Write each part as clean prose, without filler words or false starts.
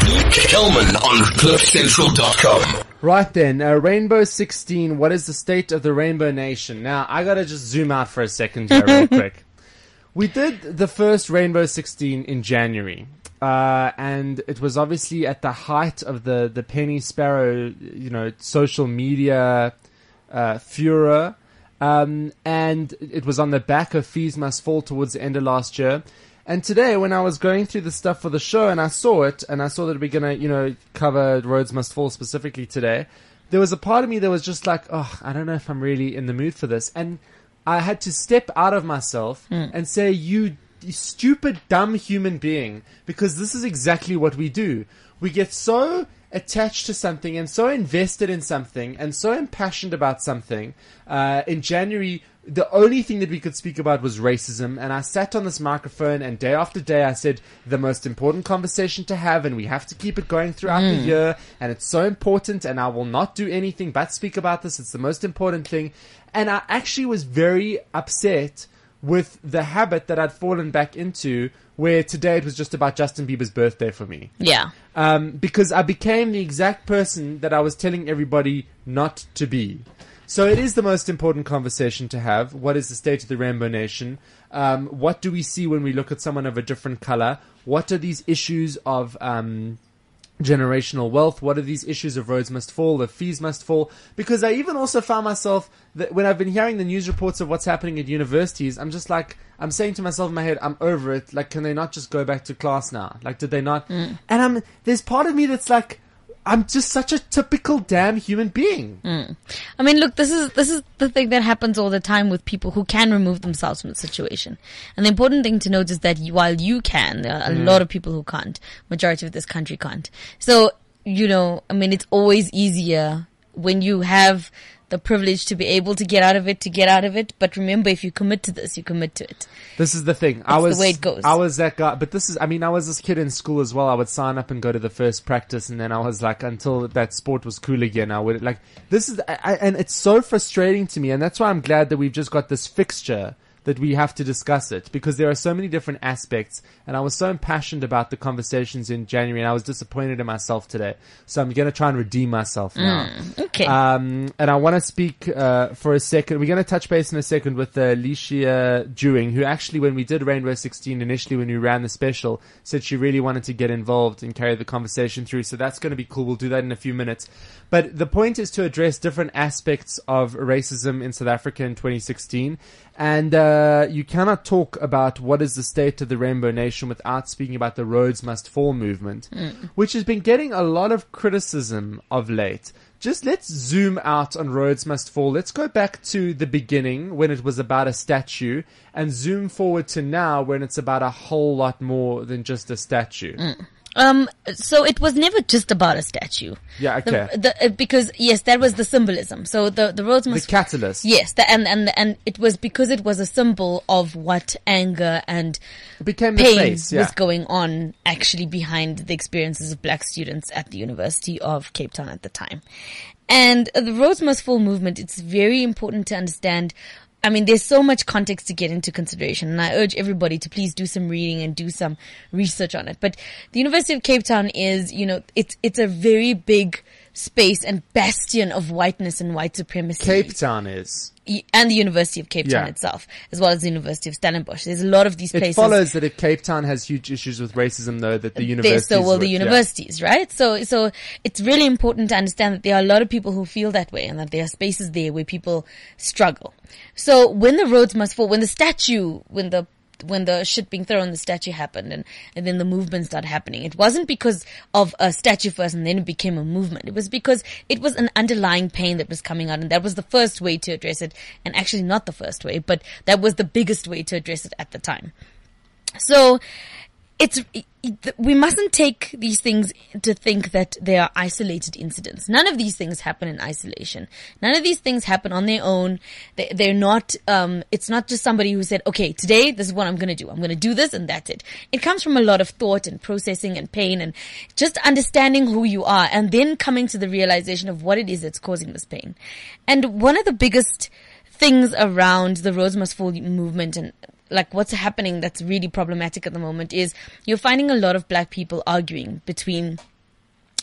Kelman on CliffCentral.com. Right then, Rainbow 16, what is the state of the Rainbow Nation? Now, I gotta just zoom out for a second here real quick. We did the first Rainbow 16 in January, and it was obviously at the height of the Penny Sparrow, social media furor, and it was on the back of Fees Must Fall towards the end of last year. And today, when I was going through the stuff for the show, and I saw it, and I saw that we're gonna, cover Rhodes Must Fall specifically today, there was a part of me that was just like, oh, I don't know if I'm really in the mood for this. And I had to step out of myself and say, you stupid, dumb human being, because this is exactly what we do. We get so attached to something and so invested in something and so impassioned about something. In January, the only thing that we could speak about was racism, and I sat on this microphone and day after day I said the most important conversation to have, and we have to keep it going throughout the year, and it's so important, and I will not do anything but speak about this. It's the most important thing. And I actually was very upset with the habit that I'd fallen back into, where today it was just about Justin Bieber's birthday for me. Yeah. Because I became the exact person that I was telling everybody not to be. So it is the most important conversation to have. What is the state of the Rainbow Nation? What do we see when we look at someone of a different color? What are these issues of generational wealth? What are these issues of Rhodes Must Fall, of Fees Must Fall? Because I even also found myself that when I've been hearing the news reports of what's happening at universities, I'm just like, I'm saying to myself in my head, I'm over it. Like, can they not just go back to class now? Like, did they not? And there's part of me that's like, I'm just such a typical damn human being. I mean, look, this is the thing that happens all the time with people who can remove themselves from the situation. And the important thing to note is that while you can, there are a lot of people who can't. Majority of this country can't. So, I mean, it's always easier when you have the privilege to be able to get out of it. But remember, if you commit to this, you commit to it. This is the thing. That's the way it goes. I was that guy, but I was this kid in school as well. I would sign up and go to the first practice, and then I was like, until that sport was cool again, I would and it's so frustrating to me, and that's why I'm glad that we've just got this fixture that we have to discuss it, because there are so many different aspects, and I was so impassioned about the conversations in January, and I was disappointed in myself today. So I'm going to try and redeem myself now. Okay. And I want to speak for a second. We're going to touch base in a second with Alicia Dewing, who actually, when we did Rainbow 16 initially, when we ran the special, said she really wanted to get involved and carry the conversation through. So that's going to be cool. We'll do that in a few minutes. But the point is to address different aspects of racism in South Africa in 2016. And you cannot talk about what is the state of the Rainbow Nation without speaking about the Rhodes Must Fall movement, which has been getting a lot of criticism of late. Just let's zoom out on Rhodes Must Fall. Let's go back to the beginning when it was about a statue, and zoom forward to now when it's about a whole lot more than just a statue. So it was never just about a statue. Yeah, okay. Because yes, that was the symbolism. So the Rhodes Must the catalyst. Yes, and it was because it was a symbol of what anger and it became pain the face, was going on actually behind the experiences of black students at the University of Cape Town at the time. And the Rhodes Must Fall movement, it's very important to understand. I mean, there's so much context to get into consideration, and I urge everybody to please do some reading and do some research on it. But the University of Cape Town is, it's a very big space and bastion of whiteness and white supremacy. Cape Town is. And the University of Cape Town itself, as well as the University of Stellenbosch. There's a lot of these places. It follows that if Cape Town has huge issues with racism, though, that the universities so will the universities, right? So it's really important to understand that there are a lot of people who feel that way, and that there are spaces there where people struggle. So when the Rhodes Must Fall, when the shit being thrown, the statue happened, and then the movement started happening. It wasn't because of a statue first and then it became a movement. It was because it was an underlying pain that was coming out, and that was the first way to address it. And actually not the first way, but that was the biggest way to address it at the time. So we mustn't take these things to think that they are isolated incidents. None of these things happen in isolation. None of these things happen on their own. They're not, it's not just somebody who said, okay, today this is what I'm going to do. I'm going to do this and that's it. It comes from a lot of thought and processing and pain and just understanding who you are, and then coming to the realization of what it is that's causing this pain. And one of the biggest things around the Rhodes Must Fall movement and like what's happening that's really problematic at the moment is you're finding a lot of black people arguing between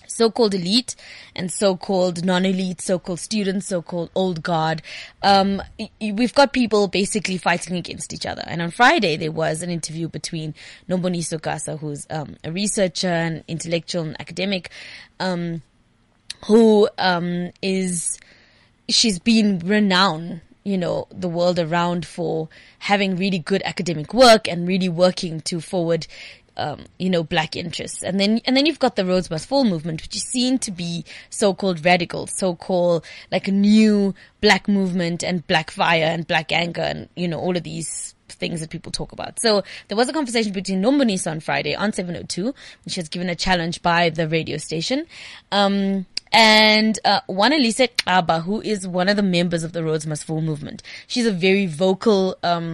so-called elite and so-called non-elite, so-called students, so-called old guard. We've got people basically fighting against each other. And on Friday, there was an interview between Nomboniso Gasa, who's a researcher and intellectual and academic, she's been renowned, the world around for having really good academic work and really working to forward black interests. And then you've got the Rhodes Must Fall movement, which is seen to be so-called radical, so-called like a new black movement and black fire and black anger and, all of these things that people talk about. So there was a conversation between Nomboniso on Friday on 702, which was given a challenge by the radio station. And Wanalise Xaba, who is one of the members of the Rhodes Must Fall movement. She's a very vocal,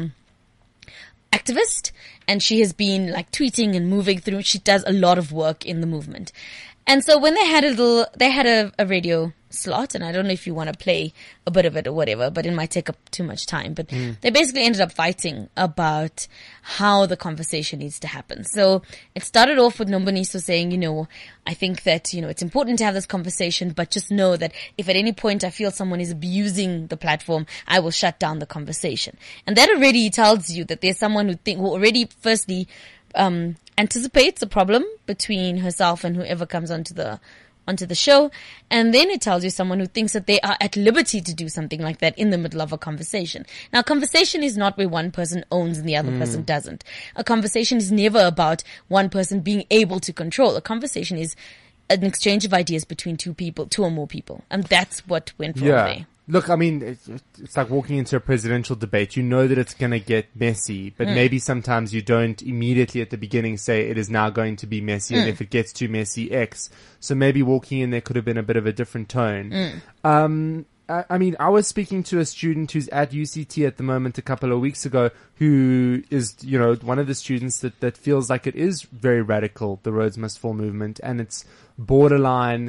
activist, and she has been like tweeting and moving through. She does a lot of work in the movement. And so when they had a radio slot, and I don't know if you want to play a bit of it or whatever, but it might take up too much time. But they basically ended up fighting about how the conversation needs to happen. So it started off with Nomboniso saying, I think that, it's important to have this conversation, but just know that if at any point I feel someone is abusing the platform, I will shut down the conversation. And that already tells you that there's someone who already firstly, anticipates a problem between herself and whoever comes onto the show. And then it tells you someone who thinks that they are at liberty to do something like that in the middle of a conversation. Now, conversation is not where one person owns and the other person doesn't. A conversation is never about one person being able to control. A conversation is an exchange of ideas between two or more people. And that's what went wrong there. Look, I mean, it's like walking into a presidential debate. You know that it's going to get messy, but maybe sometimes you don't immediately at the beginning say it is now going to be messy, and if it gets too messy, X. So maybe walking in there could have been a bit of a different tone. I mean, I was speaking to a student who's at UCT at the moment a couple of weeks ago, who is, one of the students that feels like it is very radical, the Rhodes Must Fall movement, and it's borderline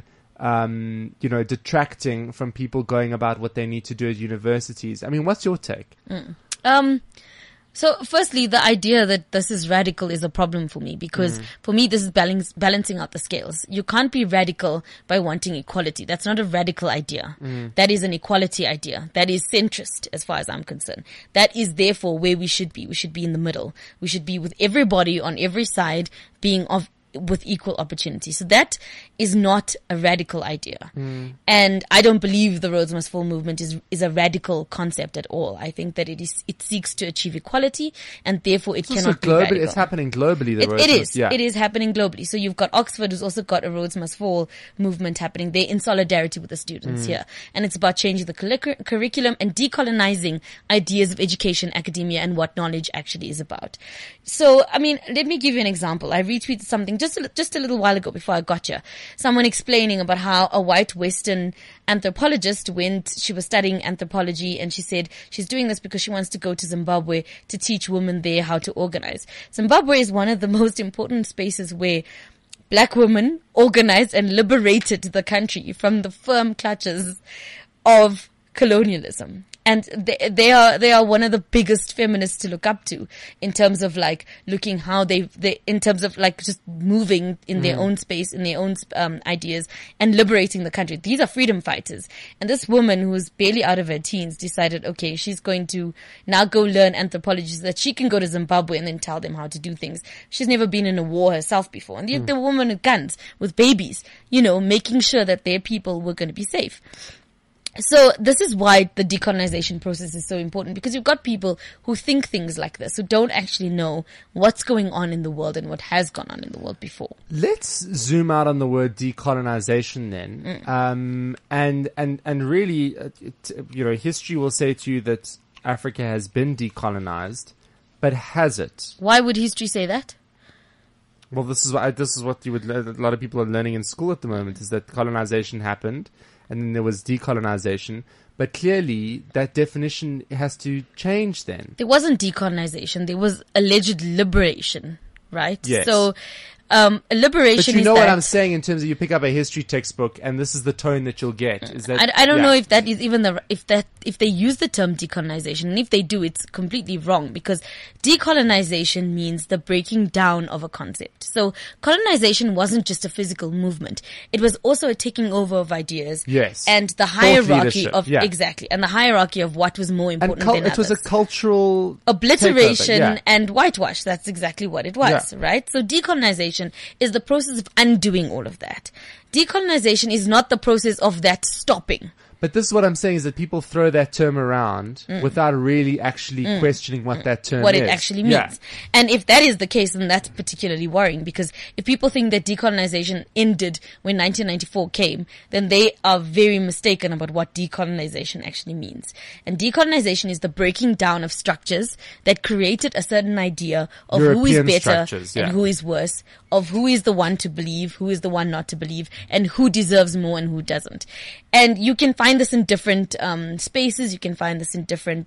detracting from people going about what they need to do at universities. I mean, what's your take? So firstly, the idea that this is radical is a problem for me, because for me, this is balancing out the scales. You can't be radical by wanting equality. That's not a radical idea. That is an equality idea. That is centrist as far as I'm concerned. That is therefore where we should be. We should be in the middle. We should be with everybody on every side being with equal opportunity. So that is not a radical idea. And I don't believe the Rhodes Must Fall movement is a radical concept at all. I think that it seeks to achieve equality, and therefore it cannot be radical. It's happening globally. It is happening globally. So you've got Oxford, who's also got a Rhodes Must Fall movement happening there in solidarity with the students here. And it's about changing the curriculum and decolonizing ideas of education, academia, and what knowledge actually is about. So, I mean, let me give you an example. I retweeted something just a little while ago before I got here. Someone explaining about how a white Western anthropologist she was studying anthropology, and she said she's doing this because she wants to go to Zimbabwe to teach women there how to organize. Zimbabwe is one of the most important spaces where black women organized and liberated the country from the firm clutches of colonialism. And they are one of the biggest feminists to look up to in terms of like looking how they in terms of like just moving in their own space, in their own ideas, and liberating the country. These are freedom fighters. And this woman who was barely out of her teens decided, okay, she's going to now go learn anthropology so that she can go to Zimbabwe and then tell them how to do things. She's never been in a war herself before. And the woman with guns, with babies, making sure that their people were going to be safe. So this is why the decolonization process is so important, because you've got people who think things like this, who don't actually know what's going on in the world and what has gone on in the world before. Let's zoom out on the word decolonization then. And really, history will say to you that Africa has been decolonized, but has it? Why would history say that? Well, this is what a lot of people are learning in school at the moment, is that colonization happened, and then there was decolonization. But clearly, that definition has to change then. There wasn't decolonization. There was alleged liberation, right? Yes. So Liberation But you is know that. what I'm saying in terms of you pick up a history textbook and this is the tone that you'll get. Is that I don't yeah. know if that is even if they use the term decolonization, and if they do, it's completely wrong, because decolonization means the breaking down of a concept. So colonization wasn't just a physical movement; it was also a taking over of ideas. Yes. And the Thought hierarchy leadership, of yeah. exactly, and the hierarchy of what was more And important than it was a others. cultural Obliteration takeover, yeah. and whitewash. That's exactly what it was, Yeah. right? So decolonization is the process of undoing all of that. Decolonization is not the process of that stopping. But this is what I'm saying is that people throw that term around without really actually questioning what that term What is. it actually means. Yeah. And if that is the case, then that's particularly worrying, because if people think that decolonization ended when 1994 came, then they are very mistaken about what decolonization actually means. And decolonization is the breaking down of structures that created a certain idea of who is European better structures, and yeah. who is worse, of who is the one to believe, who is the one not to believe, and who deserves more and who doesn't. And you can find this in different spaces. You can find this in different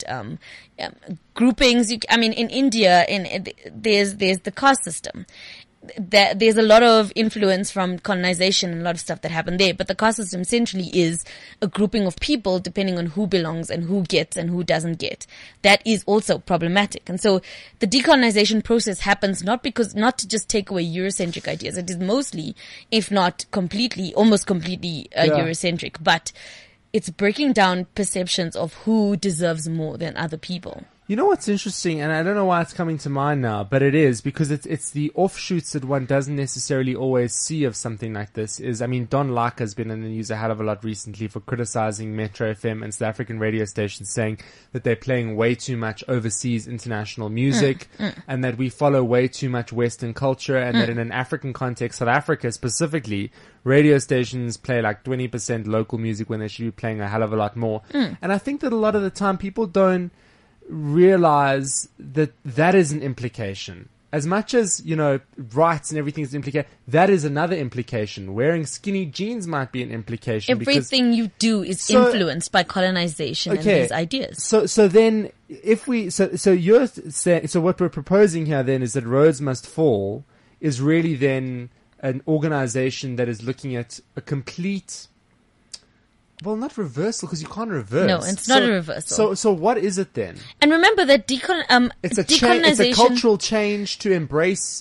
groupings. In India, there's the caste system. There's a lot of influence from colonization and a lot of stuff that happened there. But the caste system essentially is a grouping of people depending on who belongs and who gets and who doesn't get. That is also problematic. And so the decolonization process happens not to just take away Eurocentric ideas. It is mostly, if not completely, almost completely Eurocentric. But it's breaking down perceptions of who deserves more than other people. You know what's interesting, and I don't know why it's coming to mind now, but it is, because it's the offshoots that one doesn't necessarily always see of something like this. Don Laka has been in the news a hell of a lot recently for criticizing Metro FM and South African radio stations, saying that they're playing way too much overseas international music, and that we follow way too much Western culture, and that in an African context, South Africa specifically, radio stations play like 20% local music when they should be playing a hell of a lot more. And I think that a lot of the time people don't realize that is an implication. As much as, rights and everything is an implication, that is another implication. Wearing skinny jeans might be an implication. Everything you do is influenced by colonization and these ideas. So then, you're saying, so what we're proposing here then is that Rhodes Must Fall is really then an organization that is looking at a complete... Well, not reversal, because you can't reverse. No, it's not a reversal. So what is it then? And remember that decolonization... It's a cultural change to embrace...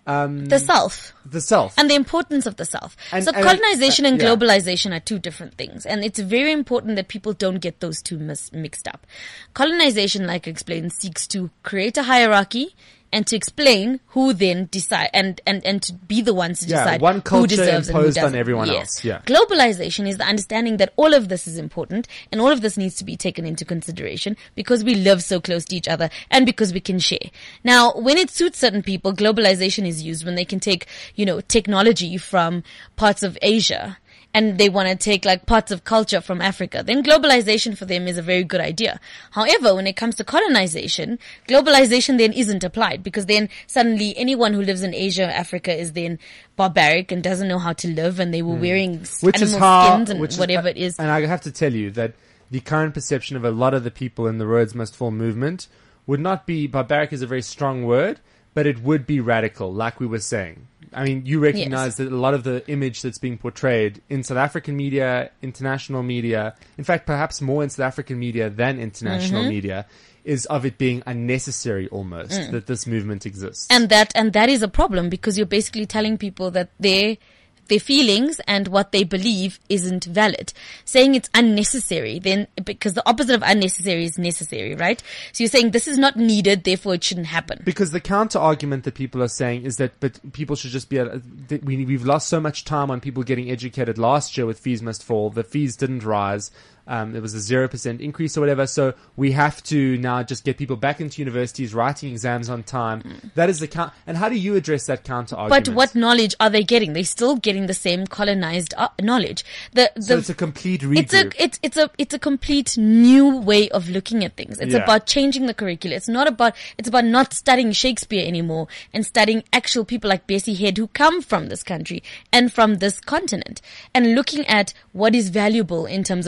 the self. The self. And the importance of the self. So colonization and globalization are two different things. And it's very important that people don't get those two mixed up. Colonization, like I explained, seeks to create a hierarchy and to explain who then decide and to be the ones to decide one culture who deserves and who imposed doesn't. on everyone else. Yeah. Globalization is the understanding that all of this is important and all of this needs to be taken into consideration because we live so close to each other and because we can share. Now, when it suits certain people, globalization is used when they can take, technology from parts of Asia and they want to take like parts of culture from Africa, then globalization for them is a very good idea. However, when it comes to colonization, globalization then isn't applied because then suddenly anyone who lives in Asia or Africa is then barbaric and doesn't know how to live, and they were wearing animal skins and whatever it is. And I have to tell you that the current perception of a lot of the people in the Rhodes Must Fall movement would not be, barbaric is a very strong word, but it would be radical, like we were saying. You recognize that a lot of the image that's being portrayed in South African media, international media, in fact, perhaps more in South African media than international media, is of it being unnecessary almost that this movement exists. And that is a problem because you're basically telling people that their feelings and what they believe isn't valid. Saying it's unnecessary, then, because the opposite of unnecessary is necessary, right? So you're saying this is not needed, therefore it shouldn't happen. Because the counter argument that people are saying is that, but people should just be, we've lost so much time on people getting educated last year with Fees Must Fall. The fees didn't rise. There was a 0% increase or whatever. So we have to now just get people back into universities, writing exams on time. That is the and how do you address that counter argument? But what knowledge are they getting? They're still getting the same colonized knowledge. So it's a complete regroup. It's a complete new way of looking at things. It's about changing the curricula. It's about not studying Shakespeare anymore and studying actual people like Bessie Head who come from this country and from this continent and looking at what is valuable in terms of literature,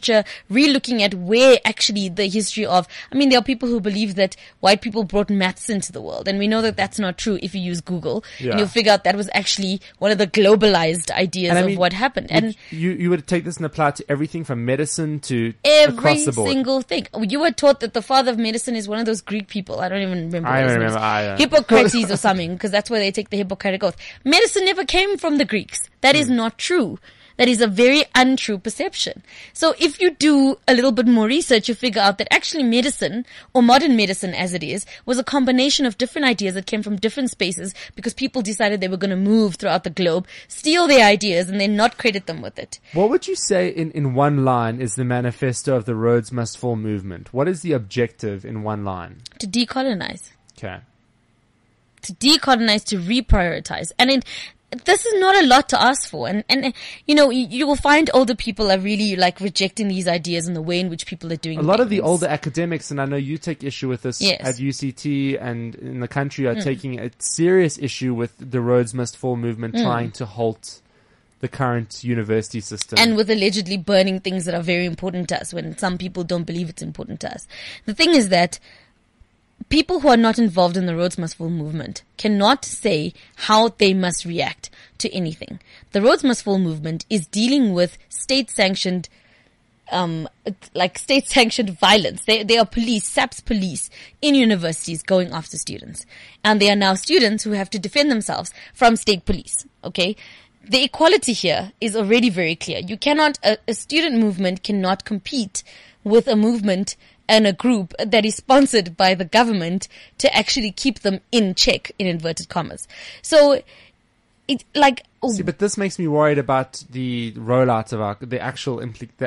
literature, re-looking at where actually the history of, I mean, there are people who believe that white people brought maths into the world. And we know that that's not true if you use Google. Yeah. And you'll figure out that was actually one of the globalized ideas of what happened. And you would take this and apply it to everything from medicine to every across the board. single thing. You were taught that the father of medicine is one of those Greek people. I don't even remember. I what his don't name remember is. either. Hippocrates or something, because that's where they take the Hippocratic oath. Medicine never came from the Greeks. That is not true. That is a very untrue perception. So if you do a little bit more research, you figure out that actually medicine, or modern medicine as it is, was a combination of different ideas that came from different spaces because people decided they were going to move throughout the globe, steal their ideas, and then not credit them with it. What would you say in one line is the manifesto of the Rhodes Must Fall movement? What is the objective in one line? To decolonize. Okay. To decolonize, to reprioritize. And this is not a lot to ask for. And you know, you will find older people are really like rejecting these ideas and the way in which people are doing A lot of the things. older academics, and I know you take issue with this Yes. at UCT and in the country, are taking a serious issue with the Rhodes Must Fall movement trying to halt the current university system. And with allegedly burning things that are very important to us when some people don't believe it's important to us. The thing is that people who are not involved in the Rhodes Must Fall movement cannot say how they must react to anything. The Rhodes Must Fall movement is dealing with state-sanctioned state-sanctioned violence. They are police, SAPS police in universities going after students. And they are now students who have to defend themselves from state police. Okay? The equality here is already very clear. You cannot, a student movement cannot compete with a movement and a group that is sponsored by the government to actually keep them in check, in inverted commas. So, See, but this makes me worried about the rollout of the actual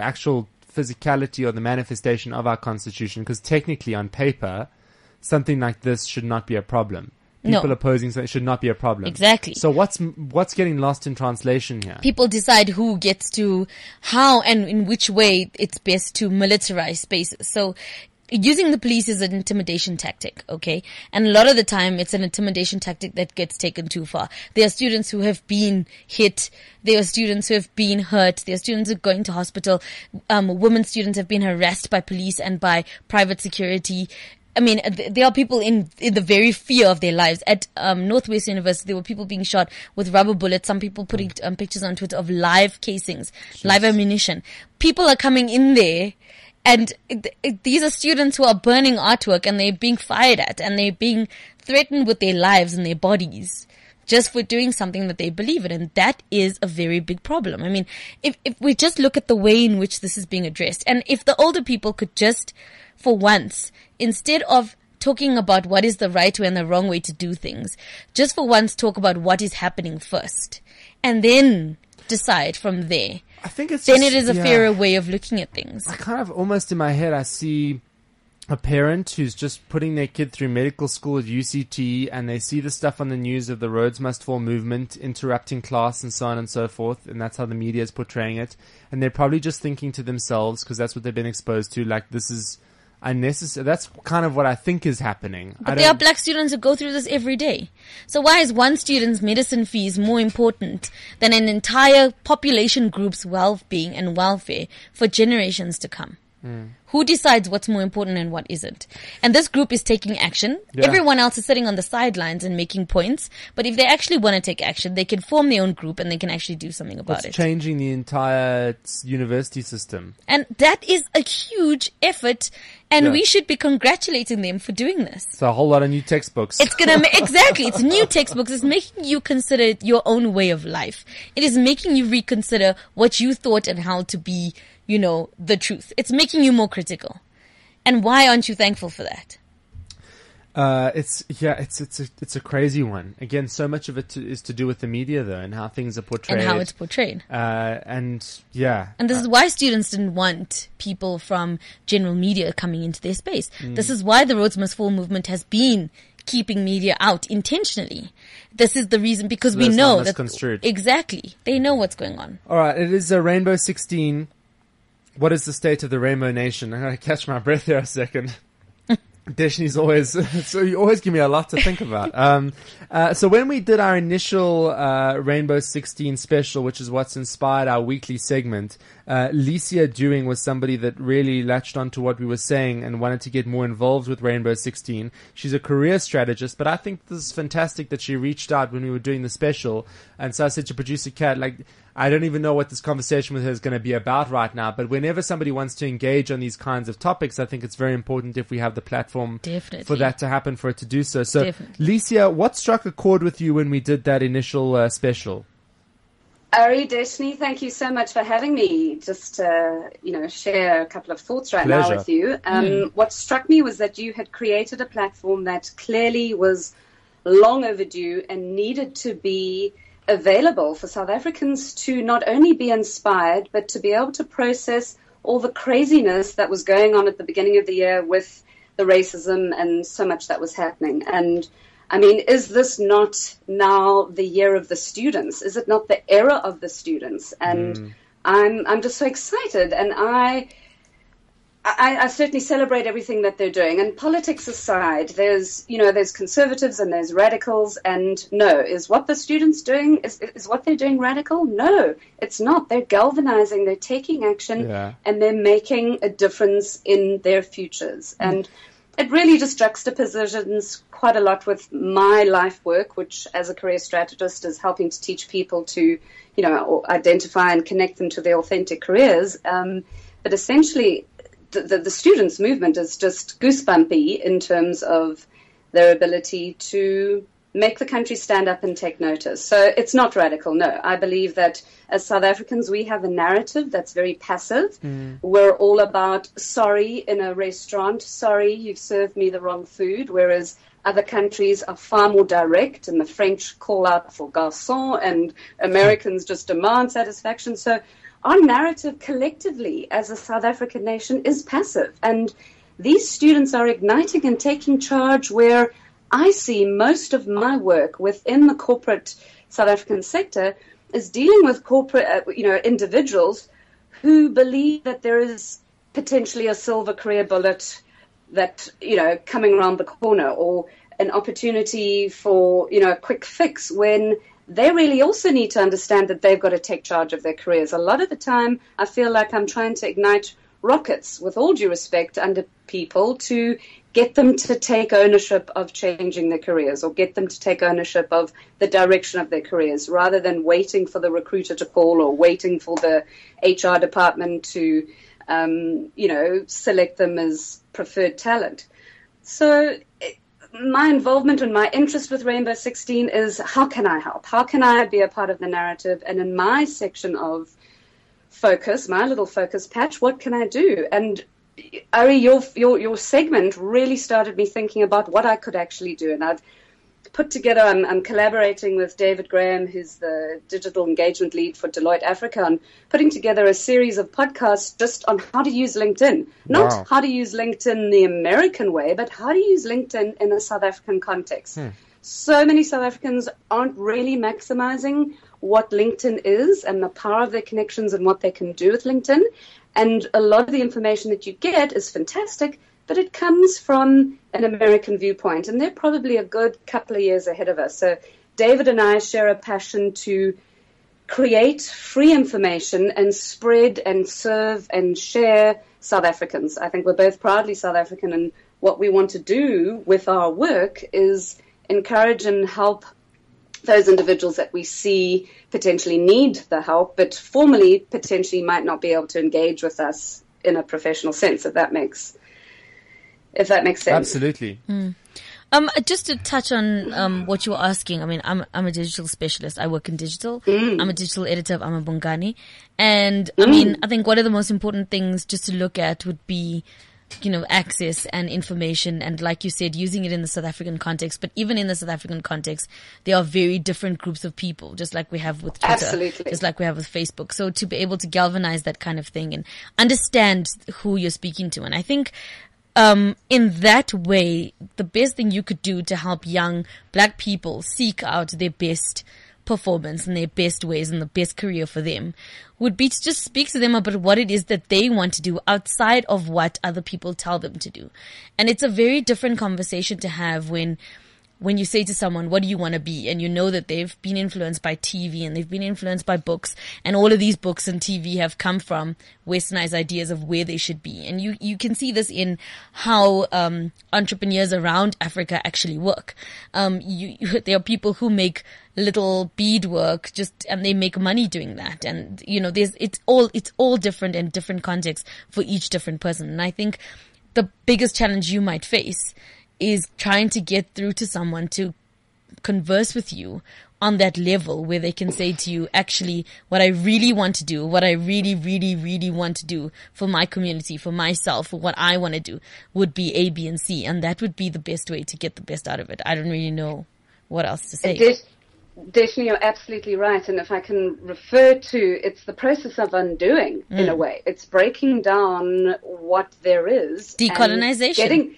physicality or the manifestation of our constitution, because technically on paper, something like this should not be a problem. People No. opposing something should not be a problem. Exactly. So what's getting lost in translation here? people decide who gets to, how and in which way it's best to militarize spaces. So using the police is an intimidation tactic, okay? And a lot of the time it's an intimidation tactic that gets taken too far. There are students who have been hit. There are students who have been hurt. There are students who are going to hospital. Women students have been harassed by police and by private security. I mean, there are people in the very fear of their lives. At Northwest University, there were people being shot with rubber bullets. Some people putting pictures on Twitter of live casings, live ammunition. People are coming in there, and these are students who are burning artwork, and they're being fired at, and they're being threatened with their lives and their bodies just for doing something that they believe in. And that is a very big problem. I mean, if we just look at the way in which this is being addressed, and if the older people could just, for once, instead of talking about what is the right way and the wrong way to do things, just for once talk about what is happening first, and then decide from there. I think it's Then just, it is a fairer way of looking at things. I kind of almost in my head, I see a parent who's just putting their kid through medical school at UCT, and they see the stuff on the news of the Rhodes Must Fall movement interrupting class and so on and so forth, and that's how the media is portraying it. And they're probably just thinking to themselves, because that's what they've been exposed to, like, this is unnecessary. That's kind of what I think is happening. But there are black students who go through this every day. So why is one student's medicine fees more important than an entire population group's well-being and welfare for generations to come? Who decides what's more important and what isn't? And this group is taking action. Yeah. Everyone else is sitting on the sidelines and making points. But if they actually want to take action, they can form their own group and they can actually do something about It's it. changing the entire university system. And that is a huge effort. And Yeah. we should be congratulating them for doing this. So a whole lot of new textbooks. It's gonna exactly. It's new textbooks. It's making you consider your own way of life. It is making you reconsider what you thought and how to be, you know, the truth. It's making you more critical. And why aren't you thankful for that? It's a crazy one. Again, so much of it is to do with the media, though, and how things are portrayed. And how it's portrayed. And this is why students didn't want people from general media coming into their space. This is why the Rhodes Must Fall movement has been keeping media out intentionally. This is the reason, because we it's not know that misconstrued. exactly they know what's going on. All right, it is a Rainbow 16. What is the state of the Rainbow Nation? I'm going to catch my breath here a second. Deshni's always, so you always give me a lot to think about. So when we did our initial Rainbow 16 special, which is what's inspired our weekly segment, Licia Dewing was somebody that really latched onto what we were saying and wanted to get more involved with Rainbow 16. She's a career strategist, but I think this is fantastic that she reached out when we were doing the special. And so I said to producer Kat, like, I don't even know what this conversation with her is going to be about right now, but whenever somebody wants to engage on these kinds of topics, I think it's very important if we have the platform for that to happen, for it to do so. So, Licia, what struck a chord with you when we did that initial special? Ari, Deshni, thank you so much for having me. Just to, share a couple of thoughts now with you. What struck me was that you had created a platform that clearly was long overdue and needed to be available for South Africans to not only be inspired, but to be able to process all the craziness that was going on at the beginning of the year with the racism and so much that was happening. And I mean, is this not now the year of the students? Is it not the era of the students? And I'm just so excited. And I certainly celebrate everything that they're doing. And politics aside, there's conservatives and there's radicals. And no, is what the students doing, is what they're doing radical? No, it's not. They're galvanizing, they're taking action, and they're making a difference in their futures. And it really just juxtapositions quite a lot with my life work, which as a career strategist is helping to teach people to, identify and connect them to their authentic careers. But essentially, the students' movement is just goosebumpy in terms of their ability to make the country stand up and take notice. So it's not radical, no. I believe that as South Africans, we have a narrative that's very passive. We're all about, sorry, in a restaurant, sorry, you've served me the wrong food, whereas other countries are far more direct, and the French call out for garçon, and Americans just demand satisfaction. So our narrative collectively as a South African nation is passive. And these students are igniting and taking charge, where I see most of my work within the corporate South African sector is dealing with corporate, individuals who believe that there is potentially a silver career bullet that, coming around the corner, or an opportunity for, a quick fix, when they really also need to understand that they've got to take charge of their careers. A lot of the time, I feel like I'm trying to ignite rockets, with all due respect, under people to get them to take ownership of changing their careers, or get them to take ownership of the direction of their careers, rather than waiting for the recruiter to call, or waiting for the HR department to, select them as preferred talent. So my involvement and my interest with Rainbow 16 is, how can I help? How can I be a part of the narrative? And in my section of focus, my little focus patch, what can I do? And Ari, your segment really started me thinking about what I could actually do. And I've put together, I'm collaborating with David Graham, who's the digital engagement lead for Deloitte Africa, on putting together a series of podcasts just on how to use LinkedIn. Not how to use LinkedIn the American way, but how to use LinkedIn in a South African context. So many South Africans aren't really maximizing what LinkedIn is and the power of their connections and what they can do with LinkedIn. And a lot of the information that you get is fantastic, but it comes from an American viewpoint, and they're probably a good couple of years ahead of us. So David and I share a passion to create free information and spread and serve and share South Africans. I think we're both proudly South African, and what we want to do with our work is encourage and help those individuals that we see potentially need the help, but formally potentially might not be able to engage with us in a professional sense, if that makes sense. Absolutely. Just to touch on what you were asking, I mean, I'm a digital specialist. I work in digital. I'm a digital editor of Amabongani. And I mean, I think one of the most important things just to look at would be, access and information, and like you said, using it in the South African context. But even in the South African context, there are very different groups of people, just like we have with Twitter, Absolutely. just like we have with Facebook. So to be able to galvanize that kind of thing and understand who you're speaking to. And I think in that way, the best thing you could do to help young black people seek out their best performance and their best ways and the best career for them would be to just speak to them about what it is that they want to do outside of what other people tell them to do. And it's a very different conversation to have when you say to someone, what do you want to be? And you know that they've been influenced by TV and they've been influenced by books, and all of these books and TV have come from westernized ideas of where they should be. And you can see this in how entrepreneurs around Africa actually work. There are people who make little beadwork and they make money doing that. And it's all different and different contexts for each different person. And I think the biggest challenge you might face is trying to get through to someone to converse with you on that level where they can say to you, actually, what I really want to do, what I really, really, really want to do for my community, for myself, for what I want to do would be A, B, and C. And that would be the best way to get the best out of it. I don't really know what else to say. Definitely, you're absolutely right. And if I can refer to, it's the process of undoing in a way. It's breaking down what there is. Decolonization.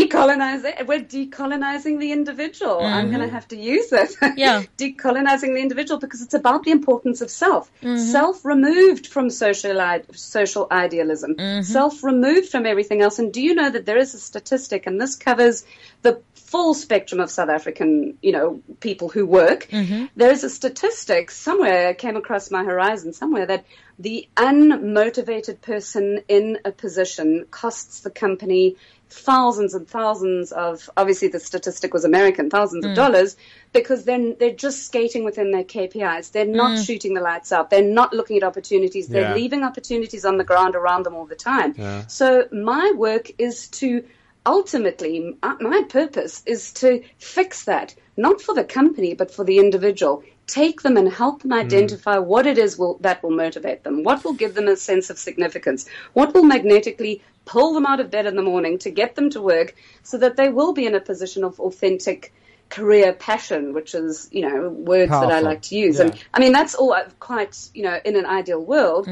We're decolonizing the individual. Mm-hmm. I'm going to have to use this. Yeah. Decolonizing the individual, because it's about the importance of self. Mm-hmm. Self removed from social idealism. Mm-hmm. Self removed from everything else. And do you know that there is a statistic, and this covers the full spectrum of South African, people who work. Mm-hmm. There is a statistic somewhere, came across my horizon somewhere, that the unmotivated person in a position costs the company thousands and thousands of, obviously the statistic was American, thousands of dollars, because then they're just skating within their KPIs. They're not shooting the lights out. They're not looking at opportunities. They're leaving opportunities on the ground around them all the time. Yeah. So my work is to ultimately, my purpose is to fix that, not for the company, but for the individual. Take them and help them identify what it is that will motivate them, what will give them a sense of significance, what will magnetically pull them out of bed in the morning to get them to work, so that they will be in a position of authentic career passion, which is, words powerful. That I like to use. Yeah. And I mean, that's all quite, in an ideal world.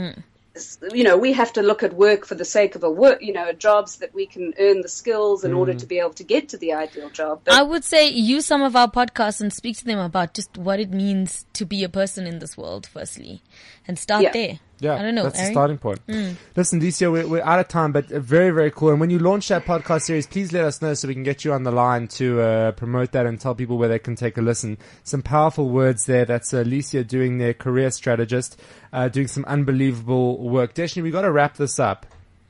We have to look at work for the sake of jobs that we can earn the skills in order to be able to get to the ideal job. But I would say use some of our podcasts and speak to them about just what it means to be a person in this world, firstly, and start there. Yeah, I don't know, that's Ari? the starting point. Listen, Licia, we're out of time, but very, very cool. And when you launch that podcast series, please let us know so we can get you on the line to promote that and tell people where they can take a listen. Some powerful words there. That's Licia doing their career strategist, doing some unbelievable work. Deshni, we got to wrap this up.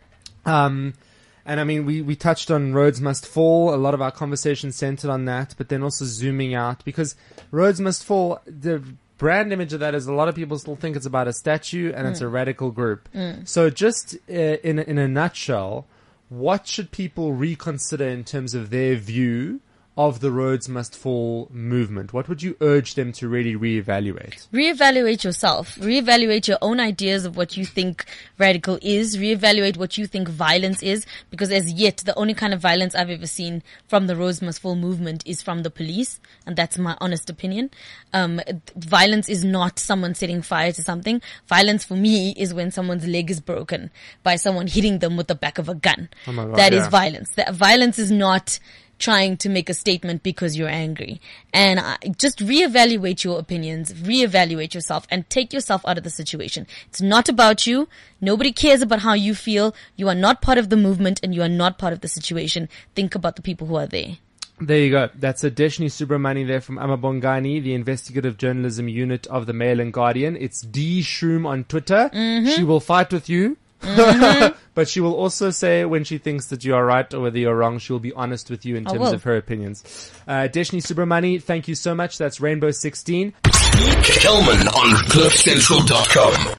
And I mean, we touched on Rhodes Must Fall. A lot of our conversation centered on that, but then also zooming out, because Rhodes Must Fall, the brand image of that is a lot of people still think it's about a statue and it's a radical group. So just in a nutshell, what should people reconsider in terms of their view of the Rhodes Must Fall movement? What would you urge them to really reevaluate? Reevaluate yourself. Reevaluate your own ideas of what you think radical is. Reevaluate what you think violence is, because as yet, the only kind of violence I've ever seen from the Rhodes Must Fall movement is from the police, and that's my honest opinion. Violence is not someone setting fire to something. Violence for me is when someone's leg is broken by someone hitting them with the back of a gun. Oh my God, that is violence. That violence is not trying to make a statement because you're angry. And just reevaluate your opinions, reevaluate yourself, and take yourself out of the situation. It's not about you. Nobody cares about how you feel. You are not part of the movement, and you are not part of the situation. Think about the people who are there. There you go. That's Deshni Subramani there from Amabongani, the investigative journalism unit of the Mail and Guardian. It's D Shroom on Twitter. She will fight with you. But she will also say when she thinks that you are right or whether you're wrong. She will be honest with you in terms of her opinions. Deshni Subramani, thank you so much. That's Rainbow 16. Kelman on CliffCentral.com.